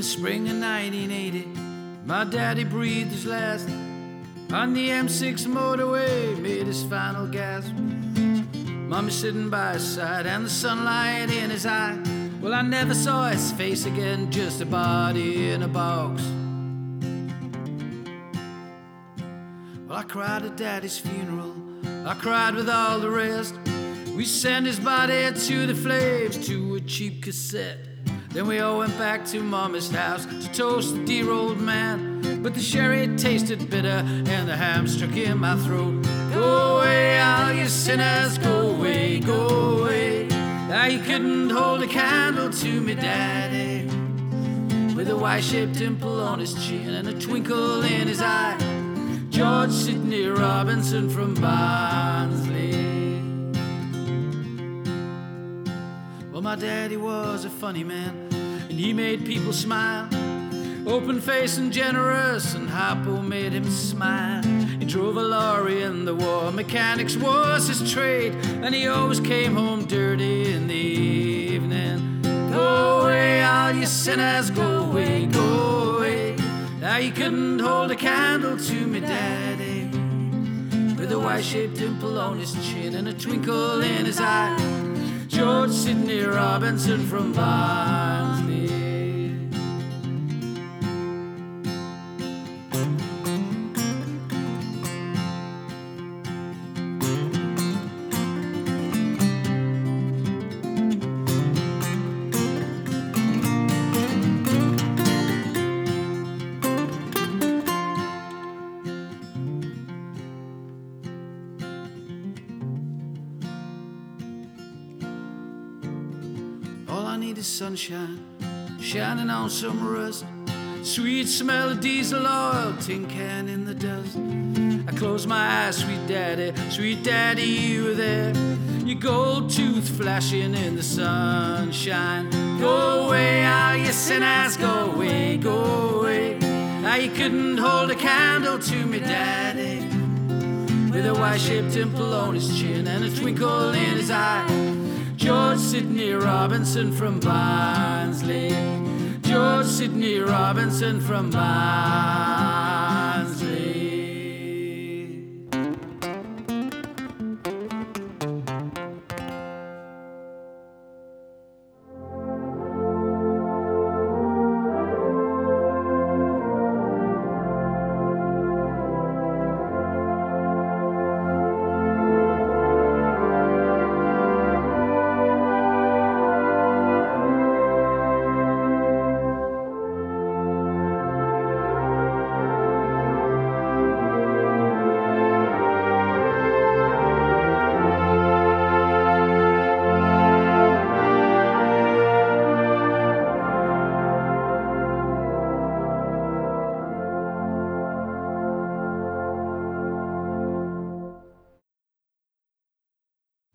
the spring of 1980, my daddy breathed his last on the M6 motorway, made his final gasp. Mommy sitting by his side and the sunlight in his eye. Well, I never saw his face again, just a body in a box. Well, I cried at Daddy's funeral, I cried with all the rest. We sent his body to the flames, to a cheap cassette. Then we all went back to Mommy's house to toast the dear old man. But the sherry tasted bitter and the ham stuck in my throat. Go away, all you sinners, go away, go away. Now you couldn't hold a candle to me, Daddy, with a Y-shaped dimple on his chin and a twinkle in his eye. George Sidney Robinson from Barnsley. Well, my daddy was a funny man, and he made people smile. Open-faced and generous, and Harpo made him smile. He drove a lorry in the war, mechanics was his trade, and he always came home dirty in the evening. Go away, all you sinners, go away, go away. Now you couldn't hold a candle to me, Daddy, with a Y-shaped dimple on his chin and a twinkle in his eye. George Sidney Robinson from Barnsley. All I need is sunshine, shining on some rust. Sweet smell of diesel oil, tin can in the dust. I close my eyes, sweet daddy, you were there. Your gold tooth flashing in the sunshine. Go away, all you sinners, go away, go away. Now you couldn't hold a candle to me, Daddy, with a Y-shaped dimple on his chin and a twinkle in his eye. George Sidney Robinson from Barnsley. George Sidney Robinson from Barnsley.